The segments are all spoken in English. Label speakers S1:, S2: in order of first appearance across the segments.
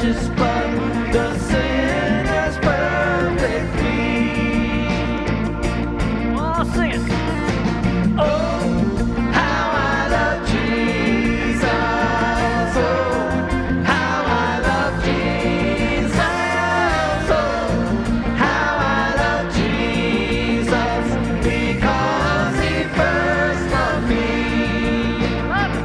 S1: precious blood, the sinner's perfect plea. Oh, sing it. Oh, how I love Jesus. Oh, how I love Jesus. Oh, how I love Jesus, because he first loved me.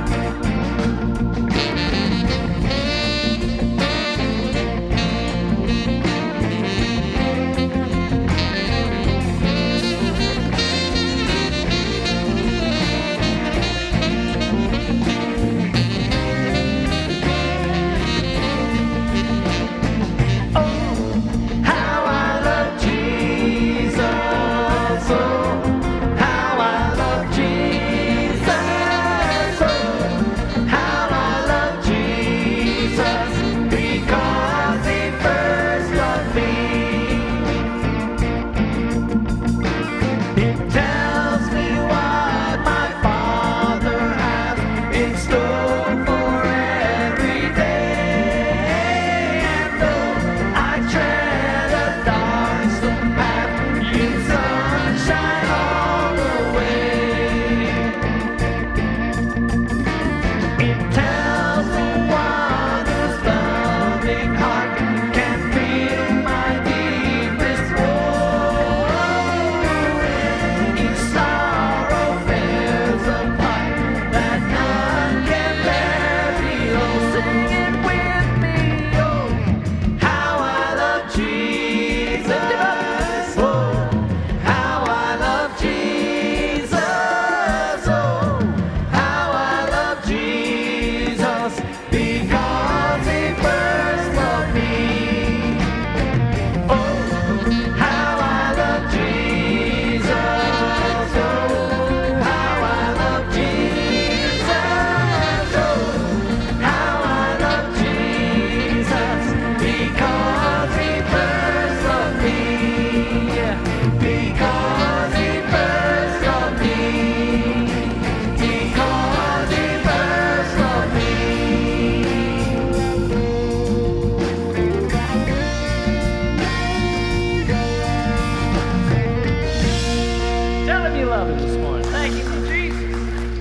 S1: Oh, how I love Jesus. Oh, how I love Jesus. Oh, how I love Jesus, because he first loved me. It tells me what my Father has in store for every day. And though I tread a darksome path, you sunshine all the way. It tells me one whose loving heart can feel my deepest woe. Each sorrow bears a part that none can bear below. Sing it with me. Oh, how I love Jesus. Oh, how I love Jesus. Oh, how I love Jesus, because he first loved me. Oh, how I love Jesus. Oh, how I love Jesus. Oh, how I love Jesus, because he first loved me. Because he first loved me. Because he first loved me. Tell him you love him this morning. Thank you, Jesus.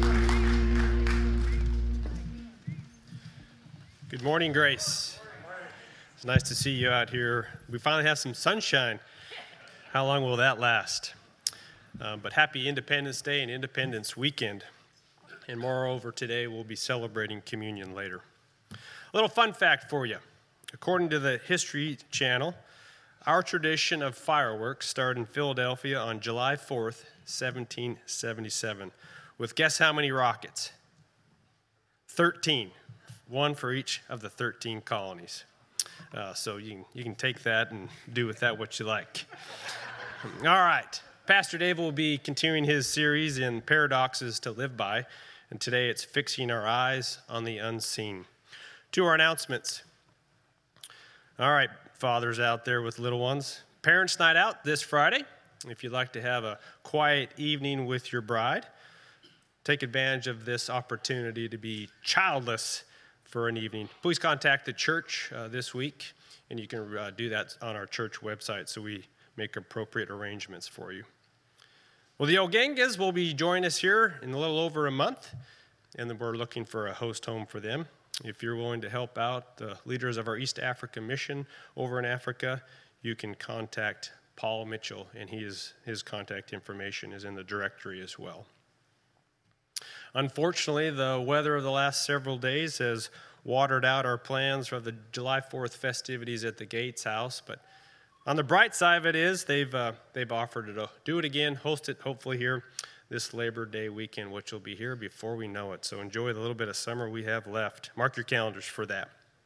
S2: Good morning, Grace. It's nice to see you out here. We finally have some sunshine. How long will that last? But happy Independence Day and Independence Weekend. And moreover, today we'll be celebrating communion later. A little fun fact for you. According to the History Channel, our tradition of fireworks started in Philadelphia on July 4th, 1777, with guess how many rockets? 13. One for each of the 13 colonies. So you can take that and do with that what you like. All right. Pastor Dave will be continuing his series in Paradoxes to Live By, and today it's Fixing Our Eyes on the Unseen. To our announcements. All right, fathers out there with little ones. Parents' night out this Friday. If you'd like to have a quiet evening with your bride, take advantage of this opportunity to be childless for an evening. Please contact the church this week, and you can do that on our church website so we make appropriate arrangements for you. Well, the Ogangas will be joining us here in a little over a month, and then we're looking for a host home for them. If you're willing to help out the leaders of our East Africa mission over in Africa, you can contact Paul Mitchell, and his contact information is in the directory as well. Unfortunately, the weather of the last several days has watered out our plans for the July 4th festivities at the Gates House, but on the bright side of it is they've offered to do it again, host it hopefully here this Labor Day weekend, which will be here before we know it. So enjoy the little bit of summer we have left. Mark your calendars for that.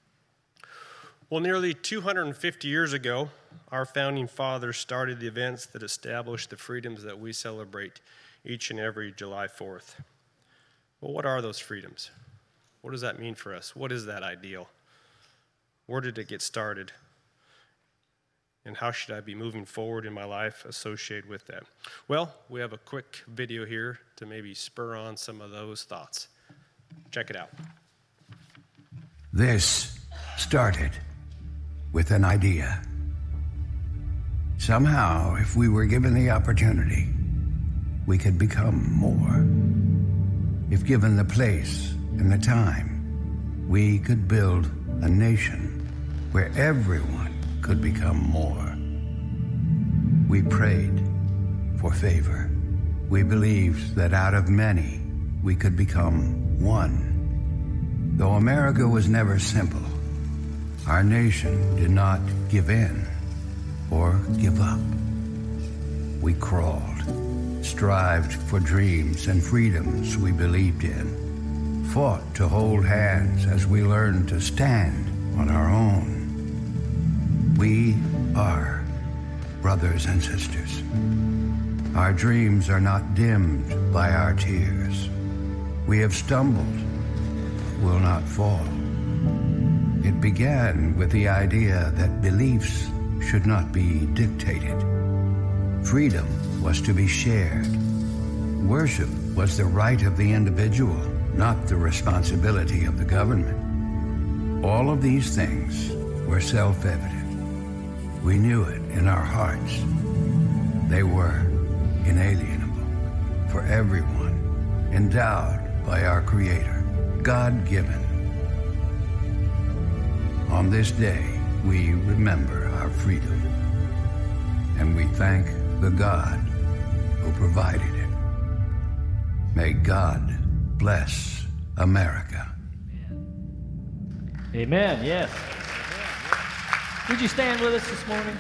S2: Well, nearly 250 years ago, our founding fathers started the events that established the freedoms that we celebrate each and every July 4th. Well, what are those freedoms? What does that mean for us? What is that ideal? Where did it get started? And how should I be moving forward in my life associated with that? Well, we have a quick video here to maybe spur on some of those thoughts. Check it out.
S3: This started with an idea. Somehow, if we were given the opportunity, we could become more. If given the place and the time, we could build a nation where everyone could become more. We prayed for favor. We believed that out of many, we could become one. Though America was never simple, our nation did not give in or give up. We crawled, strived for dreams and freedoms we believed in, fought to hold hands as we learned to stand on our own. We are brothers and sisters. Our dreams are not dimmed by our tears. We have stumbled, but will not fall. It began with the idea that beliefs should not be dictated. Freedom was to be shared. Worship was the right of the individual, not the responsibility of the government. All of these things were self-evident. We knew it in our hearts. They were inalienable for everyone, endowed by our Creator, God-given. On this day, we remember our freedom, and we thank the God who provided it. May God bless America.
S1: Amen. Yes. Would you stand with us this morning?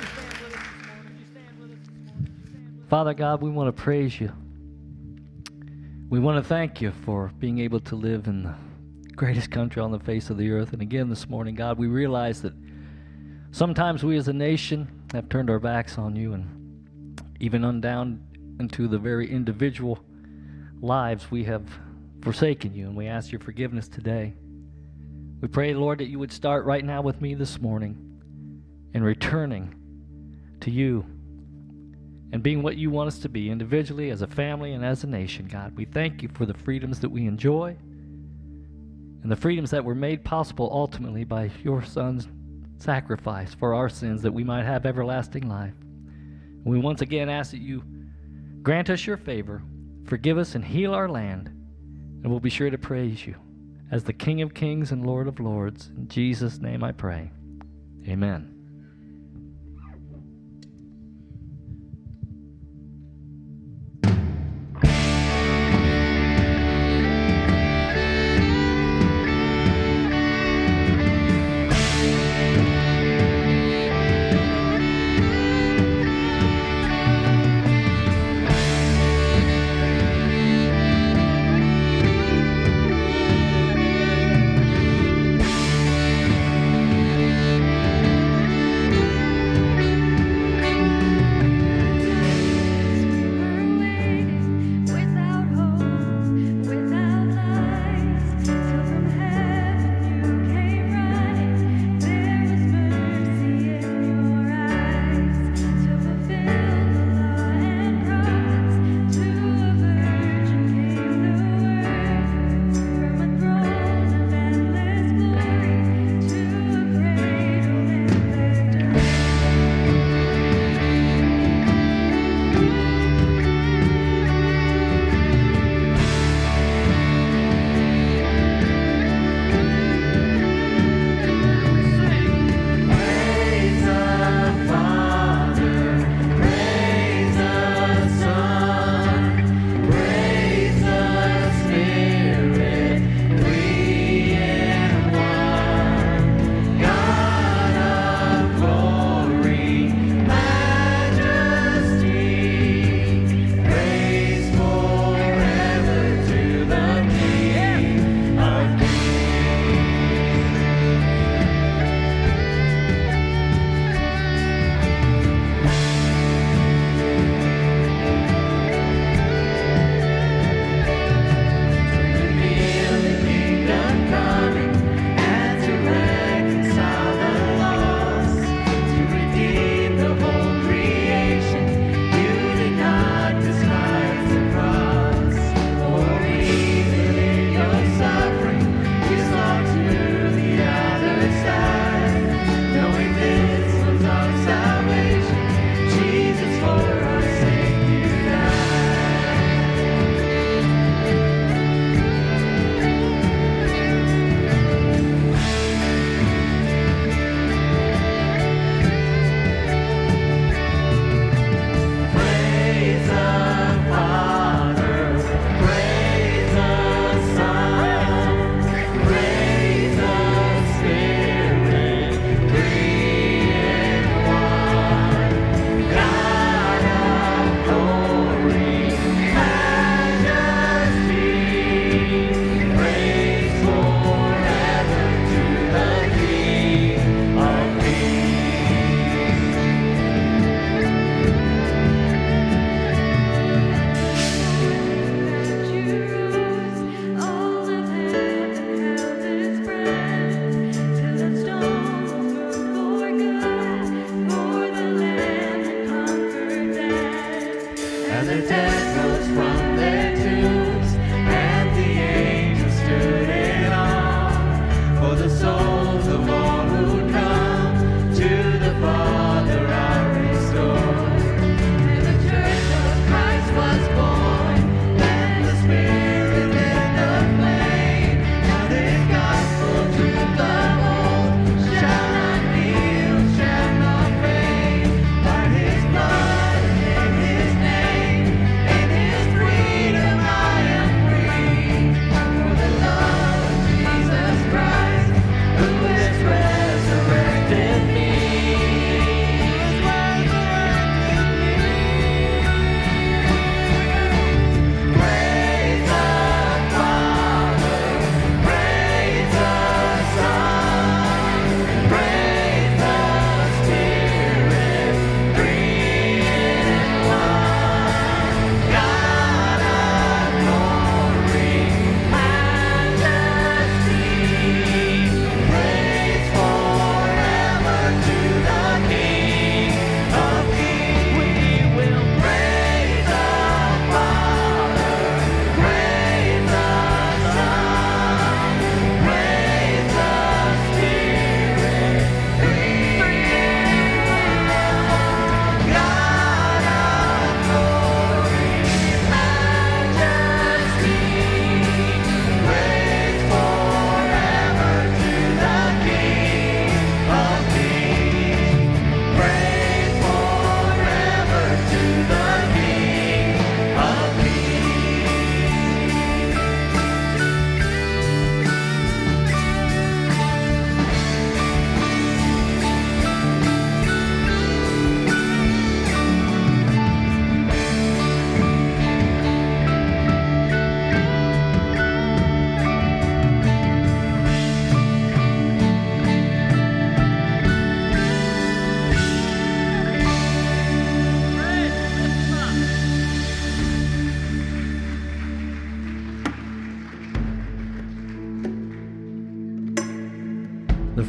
S1: Father God, we want to praise you. We want to thank you for being able to live in the greatest country on the face of the earth. And again this morning, God, we realize that sometimes we as a nation have turned our backs on you, and even on down into the very individual lives we have forsaken you, and we ask your forgiveness today. We pray, Lord, that you would start right now with me this morning in returning to you and being what you want us to be individually, as a family, and as a nation, God. We thank you for the freedoms that we enjoy and the freedoms that were made possible ultimately by your Son's sacrifice for our sins, that we might have everlasting life. And we once again ask that you grant us your favor, forgive us, and heal our land, and we'll be sure to praise you as the King of Kings and Lord of Lords. In Jesus' name I pray. Amen.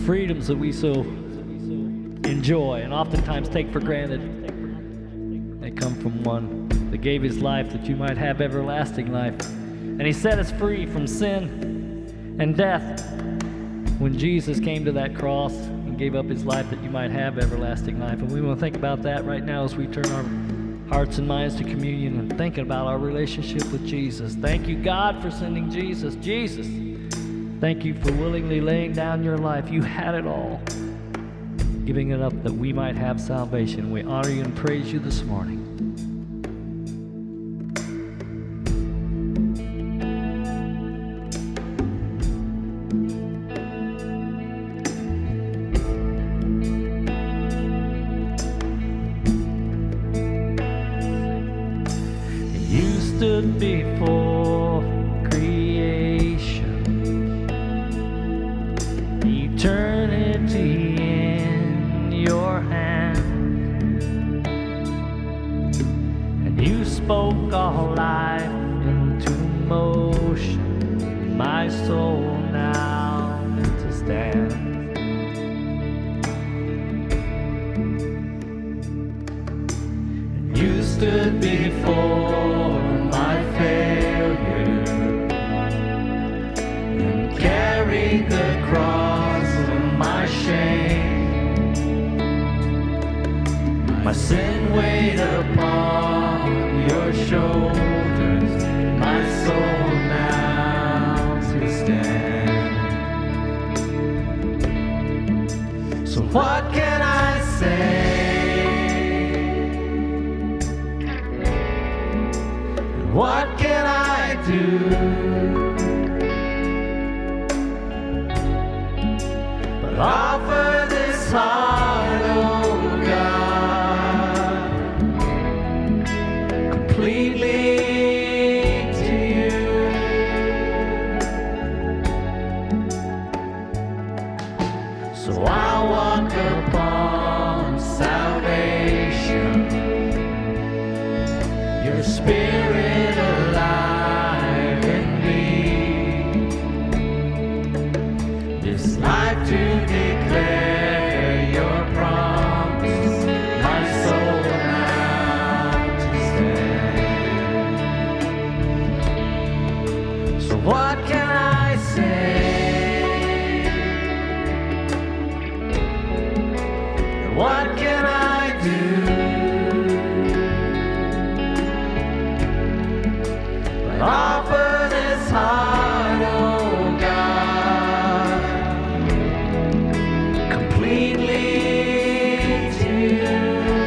S1: freedoms that we so enjoy and oftentimes take for granted, they come from one that gave his life that you might have everlasting life. And he set us free from sin and death when Jesus came to that cross and gave up his life that you might have everlasting life. And we want to think about that right now as we turn our hearts and minds to communion and thinking about our relationship with Jesus. Thank you, God, for sending Jesus. Jesus, thank you for willingly laying down your life. You had it all, giving it up that we might have salvation. We honor you and praise you this morning. Stood before creation, eternity in your hand, and you spoke all life into motion, my soul now to stand. And you stood before my failure and carried the cross of my shame. My sin weighed upon your shoulders, my soul now to stand. So what can I say? What can I do but offer this heart, oh God, completely to you? So I'll walk upon salvation, your Spirit life to declare your promise, my soul now to stand. So what can I say? And what can I do but offer this heart, oh God, completely to you?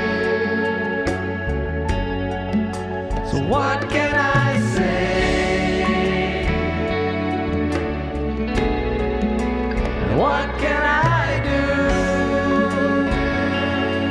S1: So what can I say? And what can I do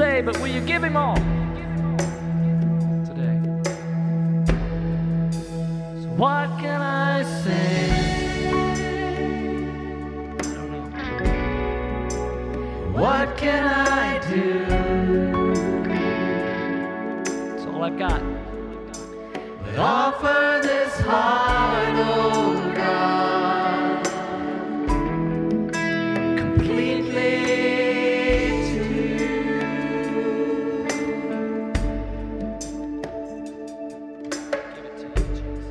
S1: say, but will you give him all today? So what can I say? I don't know. What can I do? That's all I've got. But offer this heart, oh God, completely to you. Give it to you,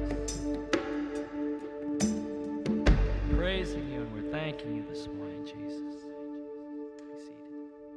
S1: Jesus. Praising you, and we're thanking you this morning, Jesus. Be seated.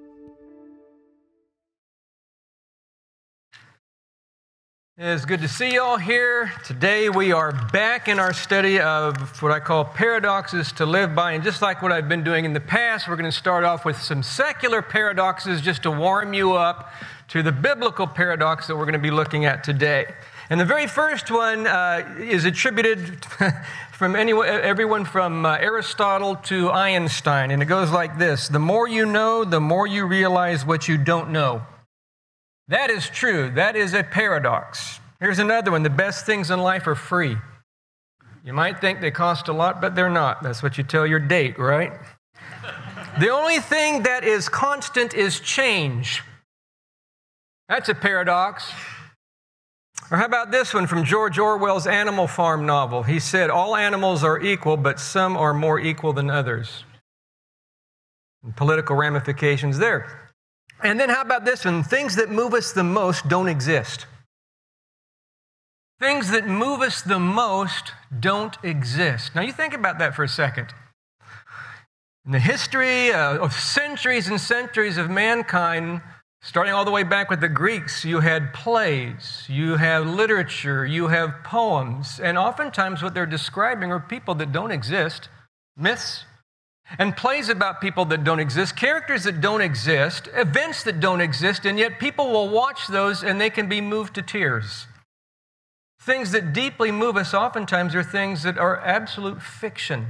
S4: It's good to see you all here. Today we are back in our study of what I call paradoxes to live by. And just like what I've been doing in the past, we're going to start off with some secular paradoxes just to warm you up to the biblical paradox that we're going to be looking at today. And the very first one is attributed from everyone from Aristotle to Einstein. And it goes like this: the more you know, the more you realize what you don't know. That is true. That is a paradox. Here's another one. The best things in life are free. You might think they cost a lot, but they're not. That's what you tell your date, right? The only thing that is constant is change. That's a paradox. Or how about this one from George Orwell's Animal Farm novel? He said, all animals are equal, but some are more equal than others. And political ramifications there. And then how about this one? Things that move us the most don't exist. Things that move us the most don't exist. Now you think about that for a second. In the history of centuries and centuries of mankind, starting all the way back with the Greeks, you had plays, you have literature, you have poems, and oftentimes what they're describing are people that don't exist, myths, and plays about people that don't exist, characters that don't exist, events that don't exist, and yet people will watch those and they can be moved to tears. Things that deeply move us oftentimes are things that are absolute fiction.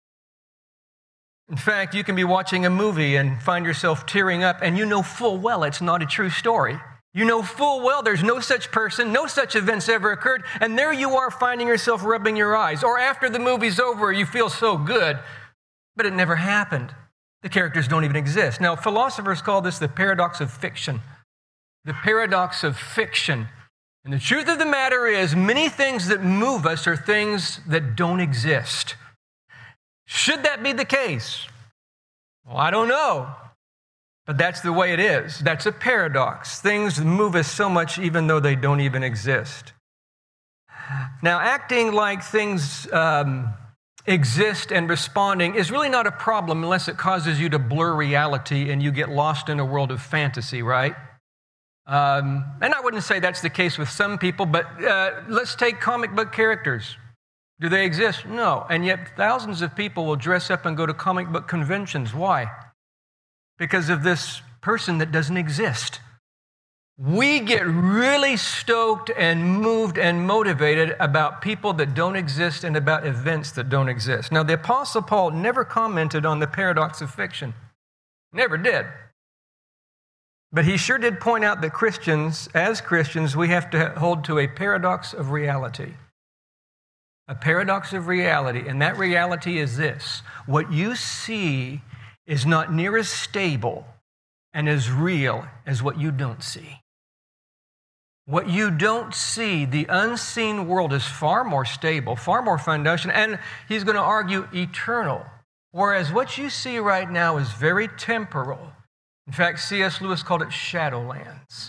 S4: In fact, you can be watching a movie and find yourself tearing up, and you know full well it's not a true story. You know full well there's no such person, no such events ever occurred, and there you are finding yourself rubbing your eyes. Or after the movie's over, you feel so good, but it never happened. The characters don't even exist. Now, philosophers call this the paradox of fiction. The paradox of fiction. And the truth of the matter is, many things that move us are things that don't exist. Should that be the case? Well, I don't know. But that's the way it is. That's a paradox. Things move us so much even though they don't even exist. Now, acting like things exist and responding is really not a problem unless it causes you to blur reality and you get lost in a world of fantasy, right? And I wouldn't say that's the case with some people, but let's take comic book characters. Do they exist? No. And yet thousands of people will dress up and go to comic book conventions. Why? Because of this person that doesn't exist. We get really stoked and moved and motivated about people that don't exist and about events that don't exist. Now, the Apostle Paul never commented on the paradox of fiction. Never did. But he sure did point out that Christians, as Christians, we have to hold to a paradox of reality. A paradox of reality, and that reality is this: what you see is not near as stable and as real as what you don't see. What you don't see, the unseen world, is far more stable, far more foundational, and he's going to argue eternal. Whereas what you see right now is very temporal. In fact, C.S. Lewis called it shadowlands.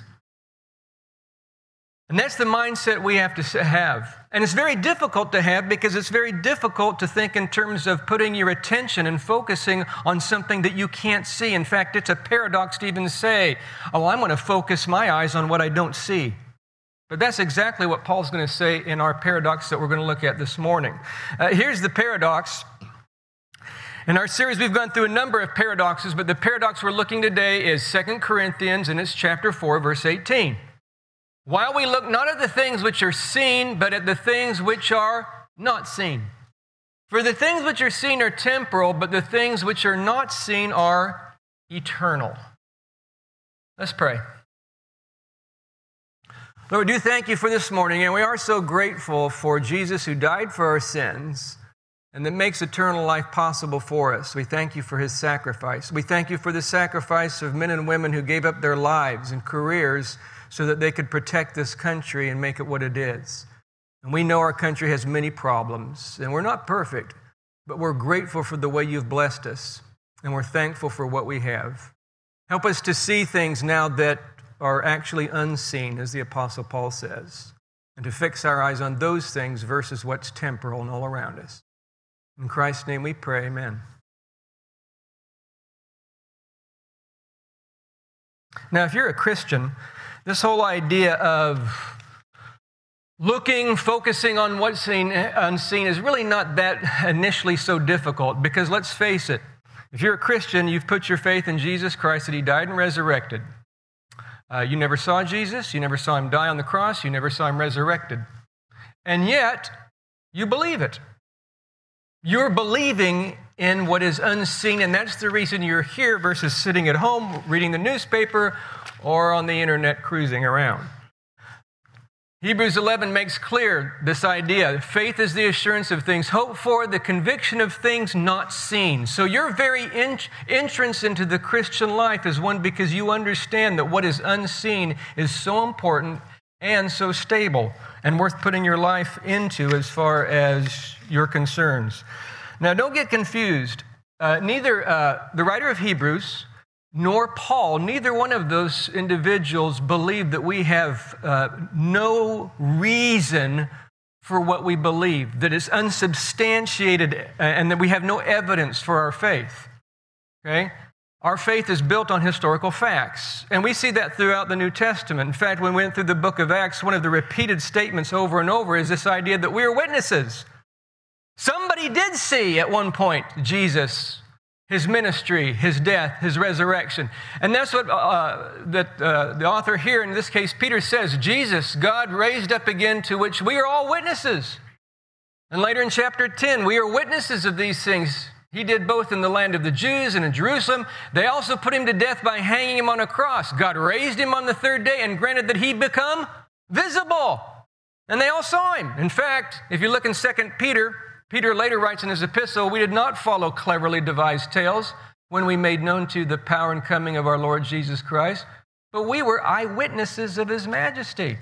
S4: And that's the mindset we have to have. And it's very difficult to have because it's very difficult to think in terms of putting your attention and focusing on something that you can't see. In fact, it's a paradox to even say, oh, I'm going to focus my eyes on what I don't see. But that's exactly what Paul's going to say in our paradox that we're going to look at this morning. Here's the paradox. In our series, we've gone through a number of paradoxes, but the paradox we're looking today is 2 Corinthians, and it's chapter 4, verse 18. While we look not at the things which are seen, but at the things which are not seen. For the things which are seen are temporal, but the things which are not seen are eternal. Let's pray. Lord, we do thank you for this morning, and we are so grateful for Jesus who died for our sins and that makes eternal life possible for us. We thank you for his sacrifice. We thank you for the sacrifice of men and women who gave up their lives and careers so that they could protect this country and make it what it is. And we know our country has many problems, and we're not perfect, but we're grateful for the way you've blessed us, and we're thankful for what we have. Help us to see things now that are actually unseen, as the Apostle Paul says, and to fix our eyes on those things versus what's temporal and all around us. In Christ's name we pray, amen. Now, if you're a Christian, this whole idea of focusing on what's unseen is really not that initially so difficult, because let's face it, if you're a Christian, you've put your faith in Jesus Christ, that he died and resurrected. You never saw Jesus, you never saw him die on the cross, you never saw him resurrected. And yet, you believe it. You're believing in what is unseen, and that's the reason you're here versus sitting at home reading the newspaper or on the internet cruising around. Hebrews 11 makes clear this idea. Faith is the assurance of things hoped for, the conviction of things not seen. So your very entrance into the Christian life is one because you understand that what is unseen is so important and so stable and worth putting your life into as far as your concerns. Now, don't get confused. Neither the writer of Hebrews nor Paul, neither one of those individuals believe that we have no reason for what we believe, that it's unsubstantiated and that we have no evidence for our faith. Okay? Our faith is built on historical facts, and we see that throughout the New Testament. In fact, when we went through the book of Acts, one of the repeated statements over and over is this idea that we are witnesses. Somebody did see at one point Jesus, his ministry, his death, his resurrection. And that's what the author here, in this case Peter, says. Jesus, God raised up again, to which we are all witnesses. And later in chapter 10, we are witnesses of these things. He did both in the land of the Jews and in Jerusalem. They also put him to death by hanging him on a cross. God raised him on the third day and granted that he become visible. And they all saw him. In fact, if you look in 2 Peter, Peter later writes in his epistle, we did not follow cleverly devised tales when we made known to you the power and coming of our Lord Jesus Christ, but we were eyewitnesses of his majesty.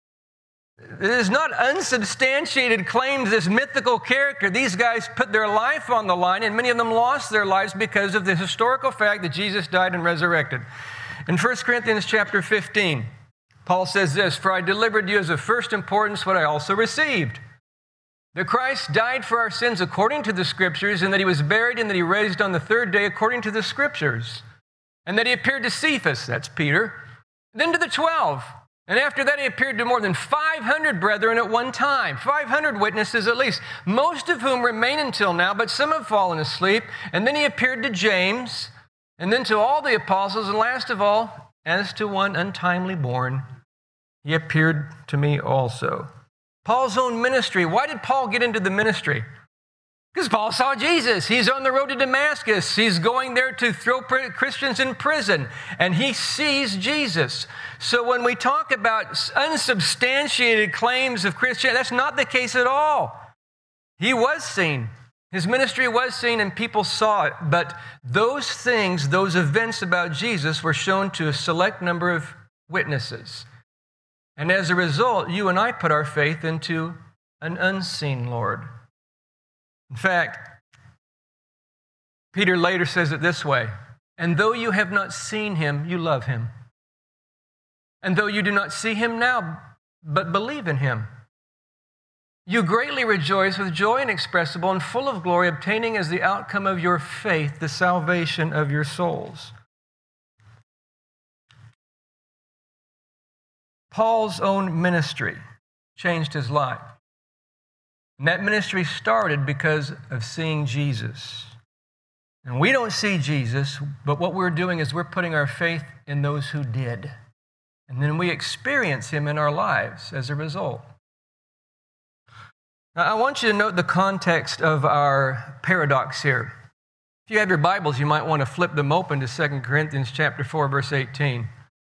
S4: It is not unsubstantiated claims, this mythical character. These guys put their life on the line, and many of them lost their lives because of the historical fact that Jesus died and resurrected. In 1 Corinthians chapter 15, Paul says this, for I delivered you as of first importance what I also received, that Christ died for our sins according to the Scriptures, and that he was buried, and that he raised on the third day according to the Scriptures, and that he appeared to Cephas, that's Peter, then to the 12. And after that, he appeared to more than 500 brethren at one time, 500 witnesses at least, most of whom remain until now, but some have fallen asleep. And then he appeared to James, and then to all the apostles, and last of all, as to one untimely born, he appeared to me also. Paul's own ministry. Why did Paul get into the ministry? Because Paul saw Jesus. He's on the road to Damascus. He's going there to throw Christians in prison, and he sees Jesus. So when we talk about unsubstantiated claims of Christianity, that's not the case at all. He was seen. His ministry was seen, and people saw it. But those things, those events about Jesus were shown to a select number of witnesses. And as a result, you and I put our faith into an unseen Lord. In fact, Peter later says it this way, and though you have not seen him, you love him. And though you do not see him now, but believe in him, you greatly rejoice with joy inexpressible and full of glory, obtaining as the outcome of your faith the salvation of your souls. Paul's own ministry changed his life. And that ministry started because of seeing Jesus. And we don't see Jesus, but what we're doing is we're putting our faith in those who did. And then we experience him in our lives as a result. Now, I want you to note the context of our paradox here. If you have your Bibles, you might want to flip them open to 2 Corinthians chapter 4, verse 18.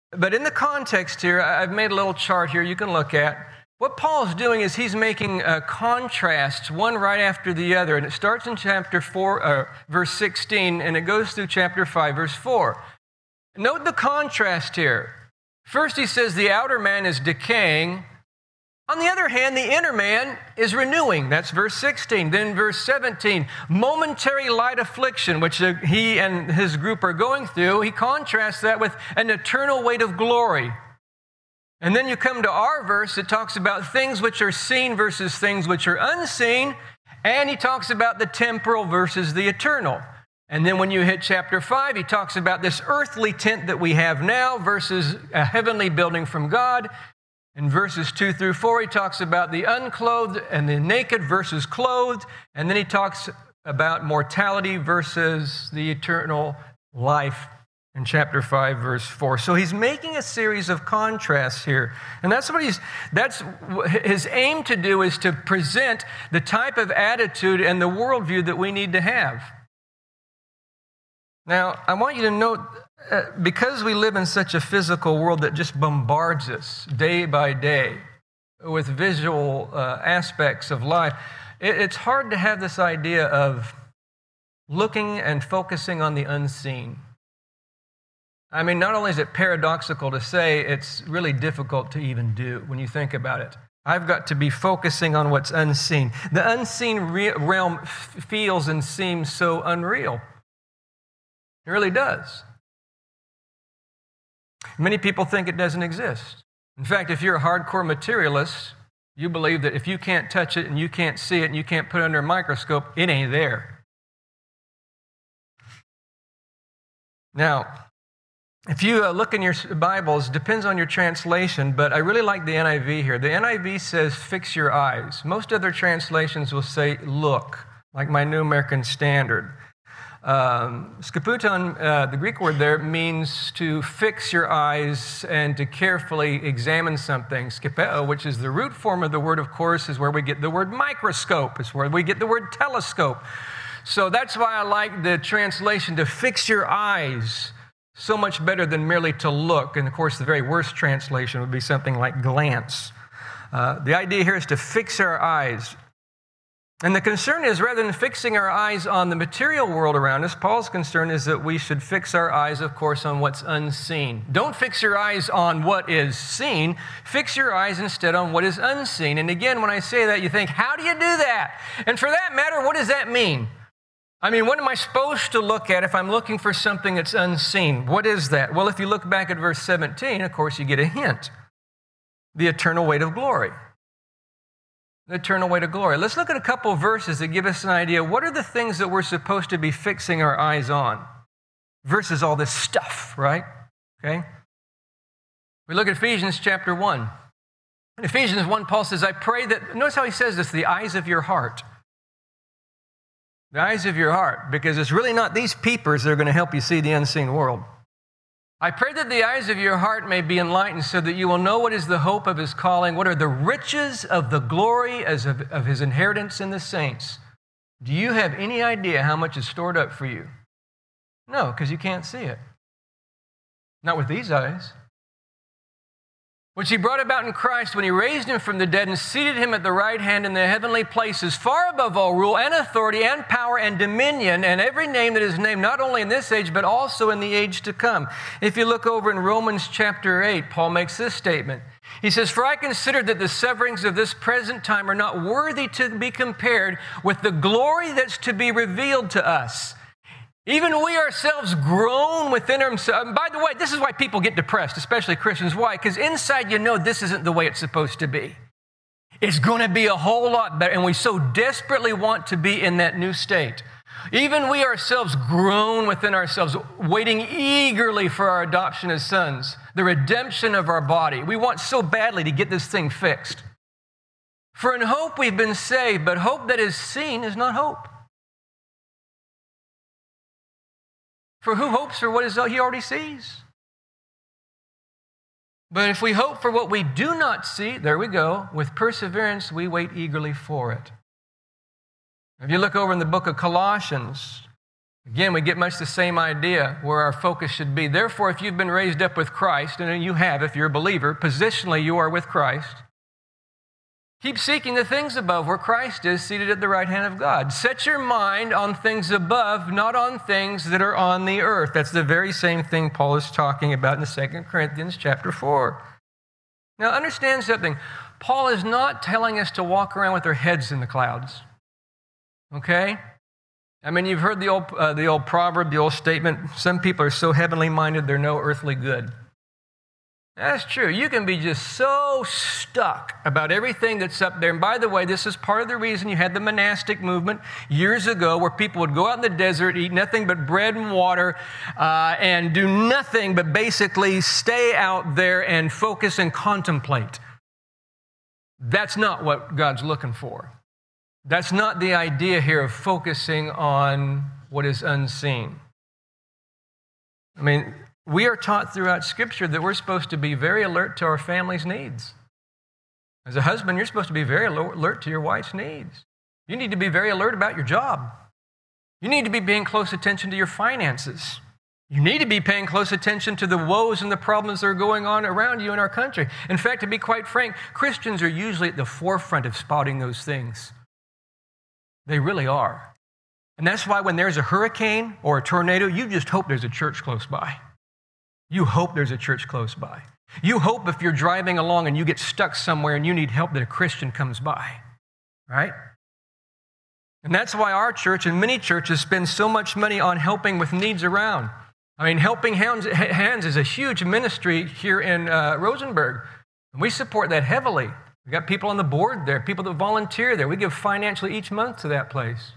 S4: But in the context here, I've made a little chart here you can look at. What Paul's doing is he's making contrasts, one right after the other. And it starts in chapter 4, verse 16, and it goes through chapter 5, verse 4. Note the contrast here. First he says the outer man is decaying. On the other hand, the inner man is renewing. That's verse 16. Then verse 17, momentary light affliction, which he and his group are going through, he contrasts that with an eternal weight of glory. And then you come to our verse, it talks about things which are seen versus things which are unseen, and he talks about the temporal versus the eternal. And then when you hit chapter 5, he talks about this earthly tent that we have now versus a heavenly building from God. In verses 2 through 4, he talks about the unclothed and the naked versus clothed. And then he talks about mortality versus the eternal life in chapter 5, verse 4. So he's making a series of contrasts here. And that's his aim to do, is to present the type of attitude and the worldview that we need to have. Now, I want you to note, because we live in such a physical world that just bombards us day by day with visual aspects of life, it's hard to have this idea of looking and focusing on the unseen. I mean, not only is it paradoxical to say, it's really difficult to even do when you think about it. I've got to be focusing on what's unseen. The unseen realm feels and seems so unreal. It really does. Many people think it doesn't exist. In fact, if you're a hardcore materialist, you believe that if you can't touch it and you can't see it and you can't put it under a microscope, it ain't there. Now, if you look in your Bibles, depends on your translation, but I really like the NIV here. The NIV says, fix your eyes. Most other translations will say, look, like my New American Standard. Skaputon, the Greek word there, means to fix your eyes and to carefully examine something. Skipeo, which is the root form of the word, of course, is where we get the word microscope. It's where we get the word telescope. So that's why I like the translation to fix your eyes so much better than merely to look. And of course, the very worst translation would be something like glance. The idea here is to fix our eyes. And the concern is, rather than fixing our eyes on the material world around us, Paul's concern is that we should fix our eyes, of course, on what's unseen. Don't fix your eyes on what is seen. Fix your eyes instead on what is unseen. And again, when I say that, you think, how do you do that? And for that matter, what does that mean? I mean, what am I supposed to look at if I'm looking for something that's unseen? What is that? Well, if you look back at verse 17, of course, you get a hint. The eternal weight of glory. The eternal weight of glory. Let's look at a couple of verses that give us an idea. What are the things that we're supposed to be fixing our eyes on? Versus all this stuff, right? Okay? We look at Ephesians chapter 1. In Ephesians 1, Paul says, I pray that, notice how he says this, the eyes of your heart. The eyes of your heart, because it's really not these peepers that are going to help you see the unseen world. I pray that the eyes of your heart may be enlightened so that you will know what is the hope of his calling, what are the riches of the glory of his inheritance in the saints. Do you have any idea how much is stored up for you? No, because you can't see it. Not with these eyes. Which he brought about in Christ when he raised him from the dead and seated him at the right hand in the heavenly places, far above all rule and authority and power and dominion and every name that is named, not only in this age, but also in the age to come. If you look over in Romans chapter 8, Paul makes this statement. He says, for I consider that the sufferings of this present time are not worthy to be compared with the glory that's to be revealed to us. Even we ourselves groan within ourselves. By the way, this is why people get depressed, especially Christians. Why? Because inside you know this isn't the way it's supposed to be. It's going to be a whole lot better, and we so desperately want to be in that new state. Even we ourselves groan within ourselves, waiting eagerly for our adoption as sons, the redemption of our body. We want so badly to get this thing fixed. For in hope we've been saved, but hope that is seen is not hope. For who hopes for what is he already sees? But if we hope for what we do not see, there we go, with perseverance we wait eagerly for it. If you look over in the book of Colossians, Again, we get much the same idea where our focus should be. Therefore, if you've been raised up with Christ, and you have if you're a believer, positionally you are with Christ, keep seeking the things above where Christ is seated at the right hand of God. Set your mind on things above, not on things that are on the earth. That's the very same thing Paul is talking about in 2 Corinthians chapter 4. Now, understand something. Paul is not telling us to walk around with our heads in the clouds. Okay? I mean, you've heard the old proverb, the old statement, some people are so heavenly minded they're no earthly good. That's true. You can be just so stuck about everything that's up there. And by the way, this is part of the reason you had the monastic movement years ago, where people would go out in the desert, eat nothing but bread and water, and do nothing but basically stay out there and focus and contemplate. That's not what God's looking for. That's not the idea here of focusing on what is unseen. I mean, we are taught throughout Scripture that we're supposed to be very alert to our family's needs. As a husband, you're supposed to be very alert to your wife's needs. You need to be very alert about your job. You need to be paying close attention to your finances. You need to be paying close attention to the woes and the problems that are going on around you in our country. In fact, to be quite frank, Christians are usually at the forefront of spotting those things. They really are. And that's why when there's a hurricane or a tornado, you just hope there's a church close by. You hope there's a church close by. You hope if you're driving along and you get stuck somewhere and you need help that a Christian comes by, right? And that's why our church and many churches spend so much money on helping with needs around. I mean, Helping Hands is a huge ministry here in Rosenberg. And we support that heavily. We've got people on the board there, people that volunteer there. We give financially each month to that place.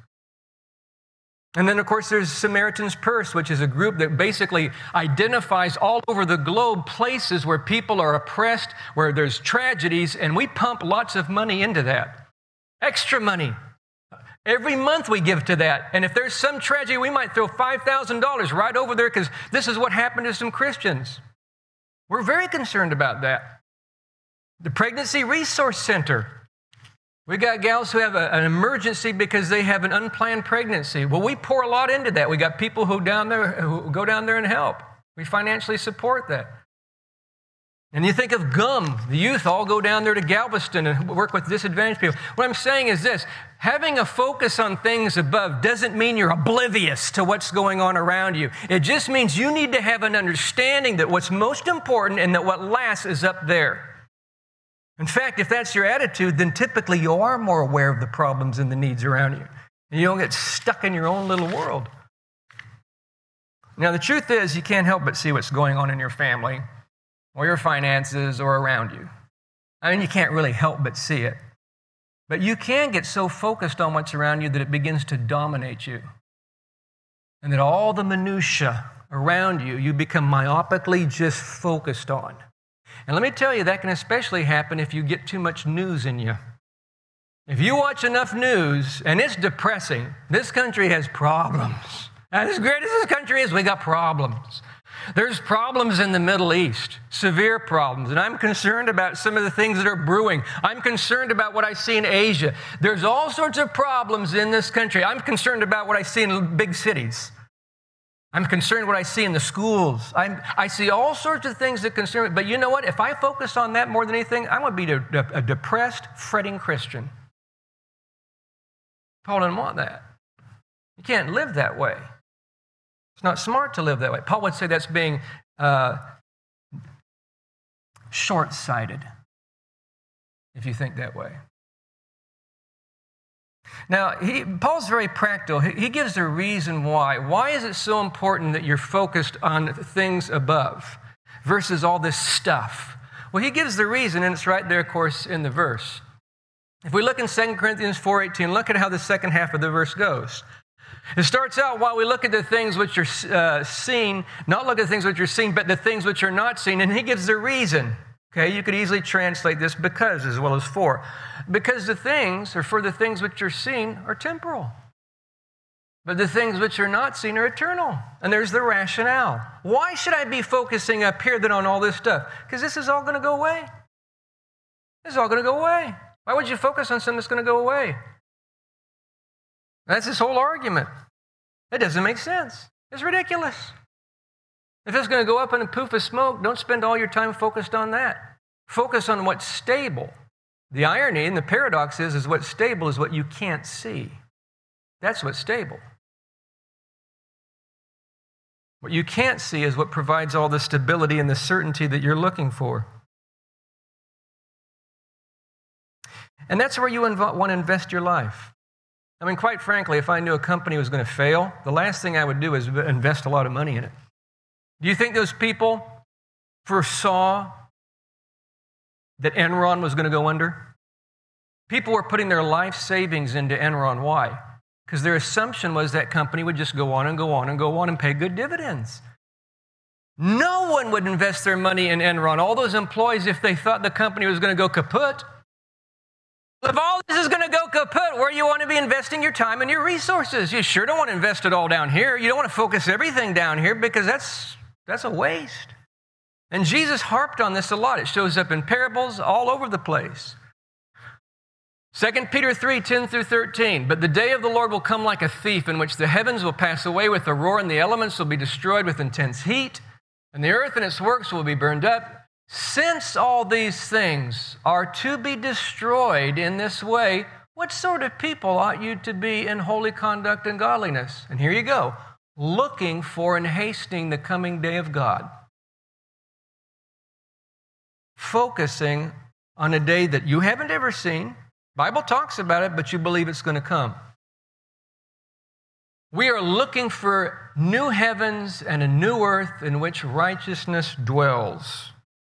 S4: And then, of course, there's Samaritan's Purse, which is a group that basically identifies all over the globe places where people are oppressed, where there's tragedies, and we pump lots of money into that. Extra money. Every month we give to that. And if there's some tragedy, we might throw $5,000 right over there because this is what happened to some Christians. We're very concerned about that. The Pregnancy Resource Center. We got gals who have an emergency because they have an unplanned pregnancy. Well, we pour a lot into that. We got people who go down there and help. We financially support that. And you think of GUM, the youth all go down there to Galveston and work with disadvantaged people. What I'm saying is this, having a focus on things above doesn't mean you're oblivious to what's going on around you. It just means you need to have an understanding that what's most important and that what lasts is up there. In fact, if that's your attitude, then typically you are more aware of the problems and the needs around you. And you don't get stuck in your own little world. Now, the truth is, you can't help but see what's going on in your family or your finances or around you. I mean, you can't really help but see it. But you can get so focused on what's around you that it begins to dominate you. And that all the minutia around you, you become myopically just focused on. And let me tell you, that can especially happen if you get too much news in you. If you watch enough news, and it's depressing, this country has problems. And as great as this country is, we got problems. There's problems in the Middle East, severe problems, and I'm concerned about some of the things that are brewing. I'm concerned about what I see in Asia. There's all sorts of problems in this country. I'm concerned about what I see in big cities. I'm concerned what I see in the schools. I see all sorts of things that concern me. But you know what? If I focus on that more than anything, I'm going to be a depressed, fretting Christian. Paul didn't want that. You can't live that way. It's not smart to live that way. Paul would say that's being short-sighted, if you think that way. Now, Paul's very practical. He gives the reason why. Why is it so important that you're focused on things above versus all this stuff? Well, he gives the reason, and it's right there, of course, in the verse. If we look in 2 Corinthians 4:18, look at how the second half of the verse goes. It starts out, while we look at the things which are seen, not look at the things which are seen, but the things which are not seen, and he gives the reason. Okay, you could easily translate this because as well as for. Because the things, or for the things which are seen, are temporal. But the things which are not seen are eternal. And there's the rationale. Why should I be focusing up here then on all this stuff? Because this is all going to go away. This is all going to go away. Why would you focus on something that's going to go away? That's his whole argument. That doesn't make sense. It's ridiculous. If it's going to go up in a poof of smoke, don't spend all your time focused on that. Focus on what's stable. The irony and the paradox is what's stable is what you can't see. That's what's stable. What you can't see is what provides all the stability and the certainty that you're looking for. And that's where you want to invest your life. I mean, quite frankly, if I knew a company was going to fail, the last thing I would do is invest a lot of money in it. Do you think those people foresaw that Enron was going to go under? People were putting their life savings into Enron. Why? Because their assumption was that company would just go on and go on and go on and pay good dividends. No one would invest their money in Enron. All those employees, if they thought the company was going to go kaput. If all this is going to go kaput, where you want to be investing your time and your resources? You sure don't want to invest it all down here. You don't want to focus everything down here because that's a waste. And Jesus harped on this a lot. It shows up in parables all over the place. 2 Peter 3:10 through 13. But the day of the Lord will come like a thief, in which the heavens will pass away with a roar, and the elements will be destroyed with intense heat, and the earth and its works will be burned up. Since all these things are to be destroyed in this way, what sort of people ought you to be in holy conduct and godliness? And here you go. Looking for and hastening the coming day of God. Focusing on a day that you haven't ever seen. Bible talks about it, but you believe it's going to come. We are looking for new heavens and a new earth in which righteousness dwells.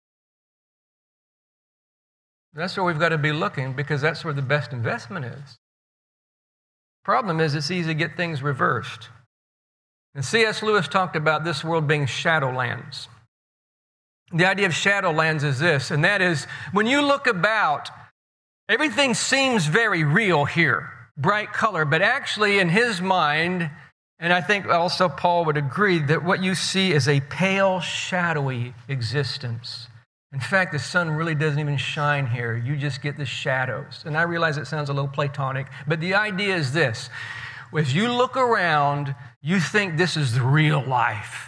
S4: That's where we've got to be looking, because that's where the best investment is. Problem is, it's easy to get things reversed. And C.S. Lewis talked about this world being shadowlands. The idea of shadowlands is this, and that is, when you look about, everything seems very real here, bright color, but actually in his mind, and I think also Paul would agree, that what you see is a pale, shadowy existence. In fact, the sun really doesn't even shine here. You just get the shadows. And I realize it sounds a little Platonic, but the idea is this. As you look around, you think this is the real life.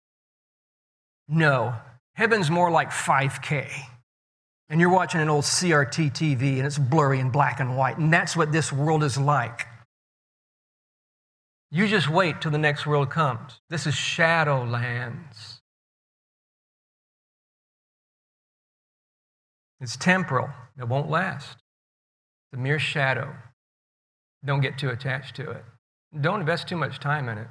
S4: No. Heaven's more like 5K. And you're watching an old CRT TV, and it's blurry and black and white. And that's what this world is like. You just wait till the next world comes. This is shadowlands. It's temporal. It won't last. It's a mere shadow. Don't get too attached to it. Don't invest too much time in it.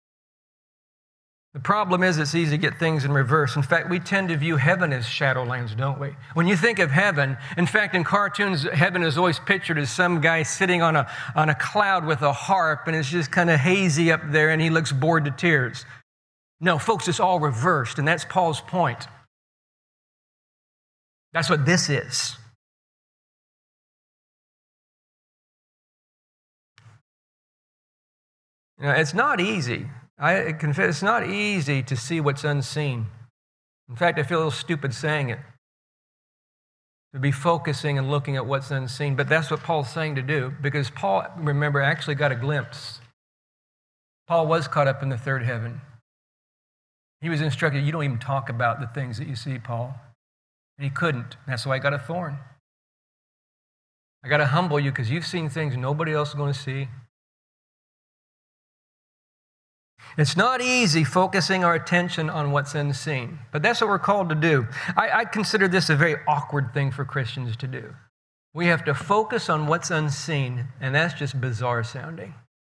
S4: The problem is it's easy to get things in reverse. In fact, we tend to view heaven as shadowlands, don't we? When you think of heaven, in fact, in cartoons, heaven is always pictured as some guy sitting on a cloud with a harp, and it's just kind of hazy up there, and he looks bored to tears. No, folks, it's all reversed, and that's Paul's point. That's what this is. You know, it's not easy. I confess, it's not easy to see what's unseen. In fact, I feel a little stupid saying it. To be focusing and looking at what's unseen. But that's what Paul's saying to do, because Paul, remember, actually got a glimpse. Paul was caught up in the third heaven. He was instructed, you don't even talk about the things that you see, Paul. And he couldn't. That's why I got a thorn. I got to humble you because you've seen things nobody else is going to see. It's not easy focusing our attention on what's unseen, but that's what we're called to do. I consider this a very awkward thing for Christians to do. We have to focus on what's unseen, and that's just bizarre sounding.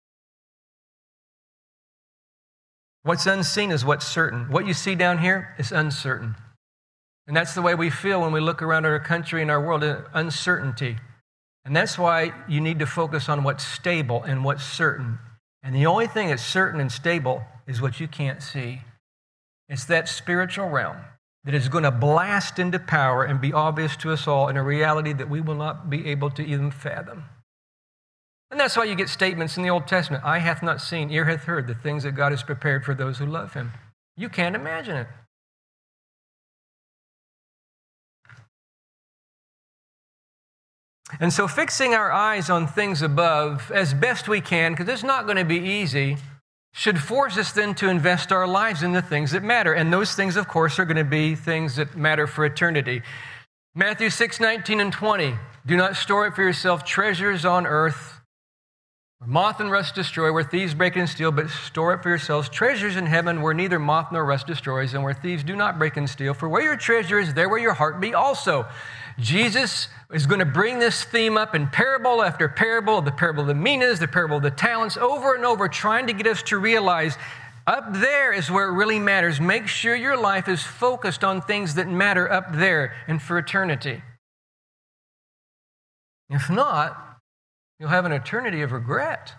S4: What's unseen is what's certain. What you see down here is uncertain. And that's the way we feel when we look around our country and our world, uncertainty. And that's why you need to focus on what's stable and what's certain. And the only thing that's certain and stable is what you can't see. It's that spiritual realm that is going to blast into power and be obvious to us all in a reality that we will not be able to even fathom. And that's why you get statements in the Old Testament, eye hath not seen, ear hath heard, the things that God has prepared for those who love him. You can't imagine it. And so fixing our eyes on things above as best we can, because it's not going to be easy, should force us then to invest our lives in the things that matter. And those things, of course, are going to be things that matter for eternity. Matthew 6:19 and 20. Do not store up for yourself treasures on earth, where moth and rust destroy, where thieves break in and steal, but store up for yourselves treasures in heaven, where neither moth nor rust destroys, and where thieves do not break and steal. For where your treasure is, there will your heart be also. Jesus is going to bring this theme up in parable after parable, the parable of the minas, the parable of the talents, over and over, trying to get us to realize up there is where it really matters. Make sure your life is focused on things that matter up there and for eternity. If not, you'll have an eternity of regret.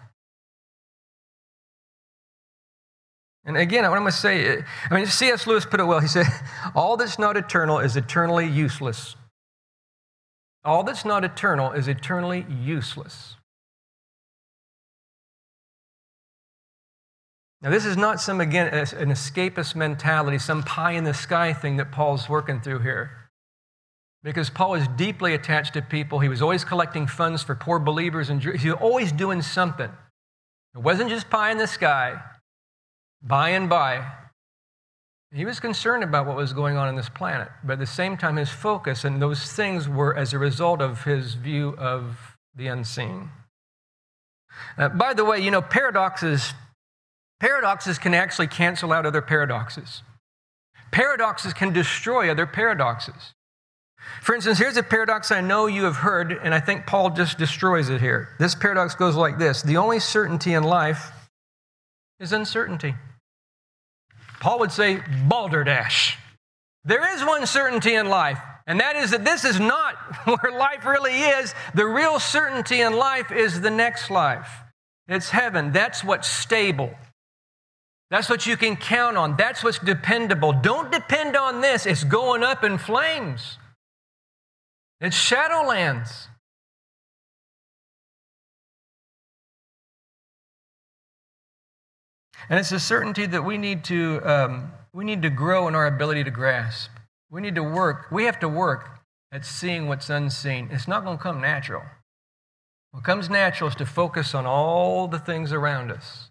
S4: And again, what I'm going to say, C.S. Lewis put it well. He said, all that's not eternal is eternally useless. All that's not eternal is eternally useless. Now, this is not an escapist mentality, some pie-in-the-sky thing that Paul's working through here. Because Paul is deeply attached to people. He was always collecting funds for poor believers, and he was always doing something. It wasn't just pie in the sky, by and by. He was concerned about what was going on in this planet, but at the same time, his focus and those things were as a result of his view of the unseen. By the way, paradoxes can actually cancel out other paradoxes. Paradoxes can destroy other paradoxes. For instance, here's a paradox I know you have heard, and I think Paul just destroys it here. This paradox goes like this: the only certainty in life is uncertainty. Paul would say, balderdash. There is one certainty in life, and that is that this is not where life really is. The real certainty in life is the next life. It's heaven. That's what's stable. That's what you can count on. That's what's dependable. Don't depend on this. It's going up in flames. It's Shadowlands. And it's a certainty that we need to grow in our ability to grasp. We have to work at seeing what's unseen. It's not going to come natural. What comes natural is to focus on all the things around us.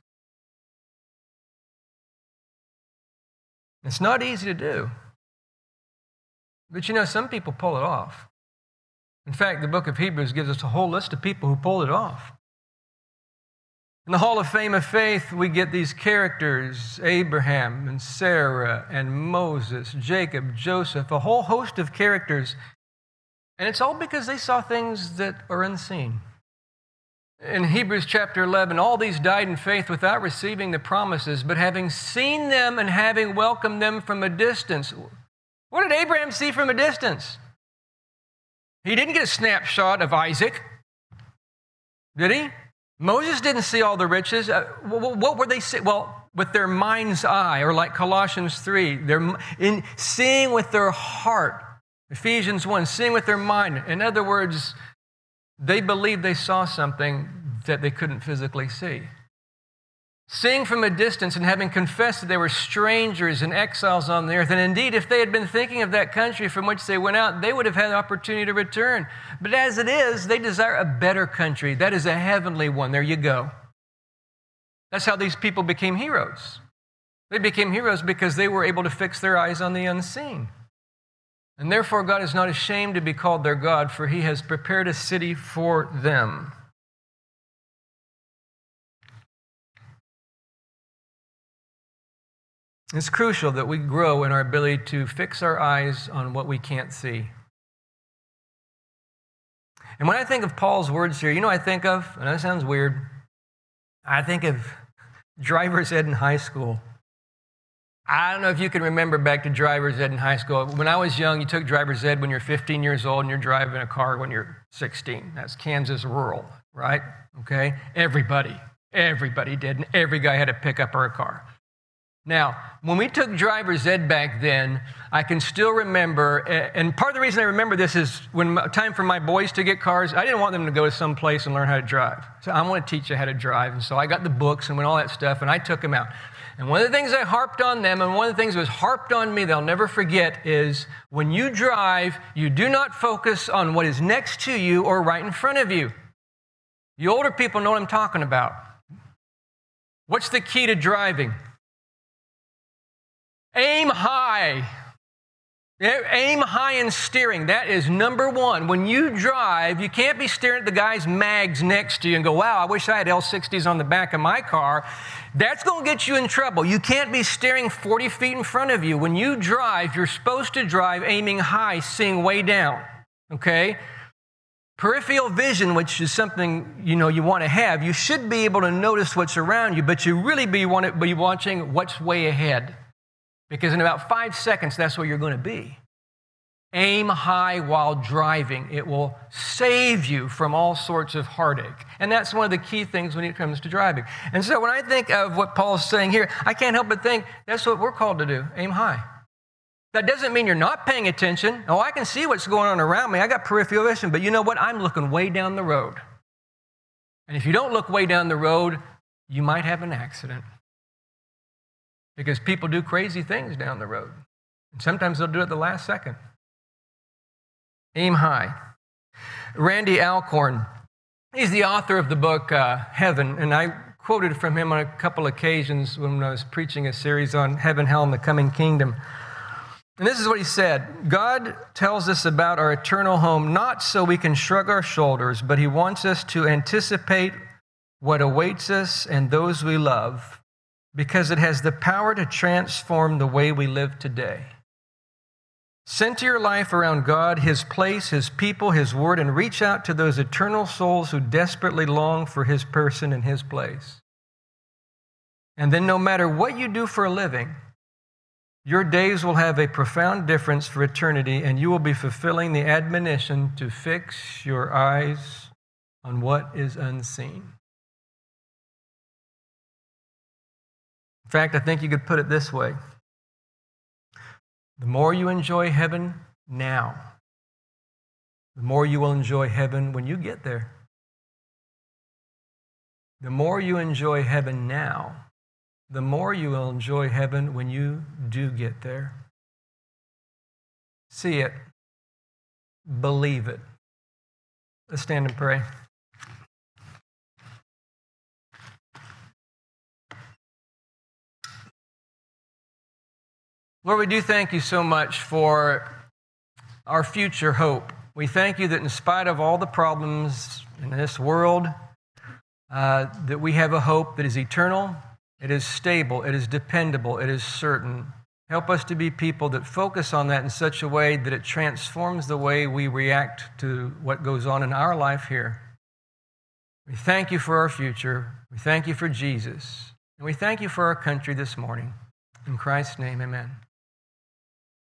S4: It's not easy to do. But some people pull it off. In fact, the book of Hebrews gives us a whole list of people who pulled it off. In the Hall of Fame of Faith, we get these characters: Abraham and Sarah and Moses, Jacob, Joseph, a whole host of characters. And it's all because they saw things that are unseen. In Hebrews chapter 11, all these died in faith without receiving the promises, but having seen them and having welcomed them from a distance. What did Abraham see from a distance? He didn't get a snapshot of Isaac, did he? Moses didn't see all the riches. What were they seeing? Well, with their mind's eye, or like Colossians 3, they're seeing with their heart. Ephesians 1, seeing with their mind. In other words, they believed they saw something that they couldn't physically see. Seeing from a distance and having confessed that they were strangers and exiles on the earth. And indeed, if they had been thinking of that country from which they went out, they would have had the opportunity to return. But as it is, they desire a better country. That is a heavenly one. There you go. That's how these people became heroes. They became heroes because they were able to fix their eyes on the unseen. And therefore, God is not ashamed to be called their God, for he has prepared a city for them. It's crucial that we grow in our ability to fix our eyes on what we can't see. And when I think of Paul's words here, I think of, and that sounds weird, I think of driver's ed in high school. I don't know if you can remember back to driver's ed in high school. When I was young, you took driver's ed when you're 15 years old and you're driving a car when you're 16. That's Kansas rural, right? Okay? Everybody did, and every guy had a pickup or a car. Now, when we took driver's ed back then, I can still remember, and part of the reason I remember this is when time for my boys to get cars, I didn't want them to go to some place and learn how to drive. So I want to teach you how to drive, and so I got the books and all that stuff, and I took them out. And one of the things I harped on them, and one of the things that was harped on me they'll never forget is when you drive, you do not focus on what is next to you or right in front of you. You older people know what I'm talking about. What's the key to driving? Aim high. Aim high in steering. That is number one. When you drive, you can't be staring at the guy's mags next to you and go, wow, I wish I had L60s on the back of my car. That's going to get you in trouble. You can't be staring 40 feet in front of you. When you drive, you're supposed to drive aiming high, seeing way down. Okay? Peripheral vision, which is something you want to have, you should be able to notice what's around you, but you really want to be watching what's way ahead. Because in about 5 seconds, that's where you're going to be. Aim high while driving. It will save you from all sorts of heartache. And that's one of the key things when it comes to driving. And so when I think of what Paul's saying here, I can't help but think that's what we're called to do, aim high. That doesn't mean you're not paying attention. Oh, I can see what's going on around me. I got peripheral vision, but you know what? I'm looking way down the road. And if you don't look way down the road, you might have an accident. Because people do crazy things down the road. And sometimes they'll do it the last second. Aim high. Randy Alcorn, he's the author of the book Heaven, and I quoted from him on a couple occasions when I was preaching a series on heaven, hell, and the coming kingdom. And this is what he said: God tells us about our eternal home not so we can shrug our shoulders, but he wants us to anticipate what awaits us and those we love, because it has the power to transform the way we live today. Center your life around God, His place, His people, His word, and reach out to those eternal souls who desperately long for His person and His place. And then no matter what you do for a living, your days will have a profound difference for eternity, and you will be fulfilling the admonition to fix your eyes on what is unseen. In fact, I think you could put it this way. The more you enjoy heaven now, the more you will enjoy heaven when you get there. The more you enjoy heaven now, the more you will enjoy heaven when you do get there. See it. Believe it. Let's stand and pray. Lord, we do thank you so much for our future hope. We thank you that in spite of all the problems in this world, that we have a hope that is eternal, it is stable, it is dependable, it is certain. Help us to be people that focus on that in such a way that it transforms the way we react to what goes on in our life here. We thank you for our future. We thank you for Jesus. And we thank you for our country this morning. In Christ's name, amen.